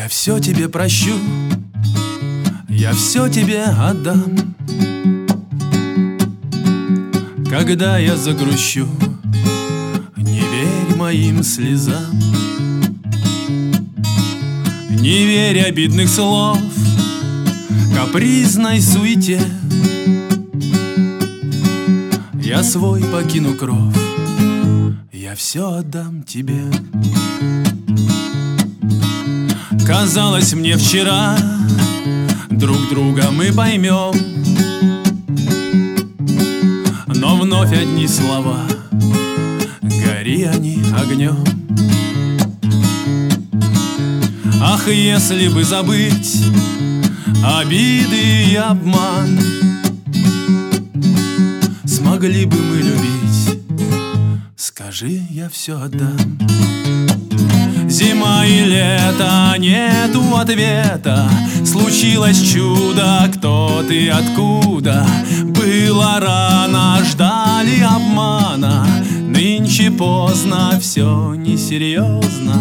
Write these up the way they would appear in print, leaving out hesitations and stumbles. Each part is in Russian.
Я все тебе прощу, я все тебе отдам. Когда я загрущу, не верь моим слезам. Не верь обидных слов, капризной суете. Я свой покину кров, я все отдам тебе. Казалось мне вчера, друг друга мы поймем, но вновь одни слова, гори они огнем. Ах, если бы забыть обиды и обман, смогли бы мы любить, скажи, я все отдам. Зима и лето, нету ответа. Случилось чудо, кто ты, откуда? Было рано, ждали обмана. Нынче поздно, все несерьезно.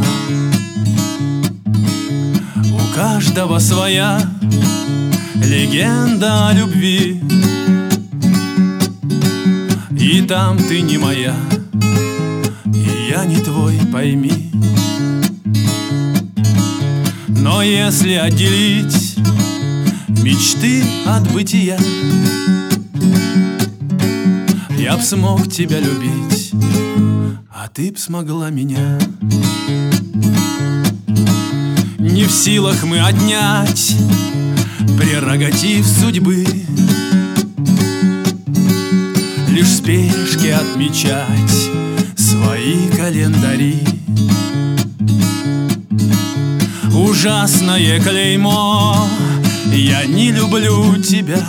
У каждого своя легенда о любви, и там ты не моя, и я не твой, пойми. Но если отделить мечты от бытия, я б смог тебя любить, а ты б смогла меня. Не в силах мы отнять прерогатив судьбы, лишь в спешке отмечать свои календари. Ужасное клеймо, я не люблю тебя.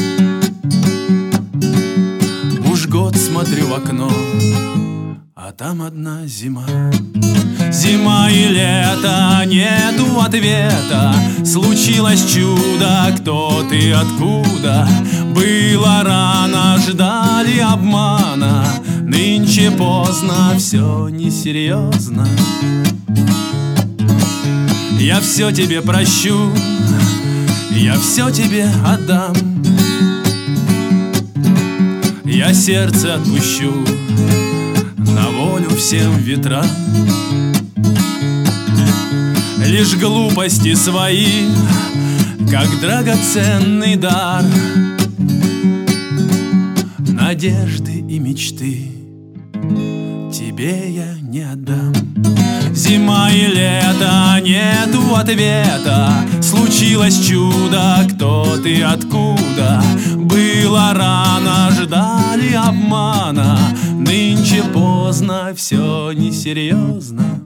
Уж год смотрю в окно, а там одна зима. Зима и лето, нету ответа. Случилось чудо, кто ты, откуда? Было рано, ждали обмана. Нынче поздно, все несерьезно. Я все тебе прощу, я все тебе отдам. Я сердце отпущу на волю всем ветрам. Лишь глупости свои, как драгоценный дар, надежды и мечты тебе я не отдам. Зима и лето, нету ответа. Случилось чудо, кто ты, откуда? Было рано, ждали обмана. Нынче поздно, все несерьезно.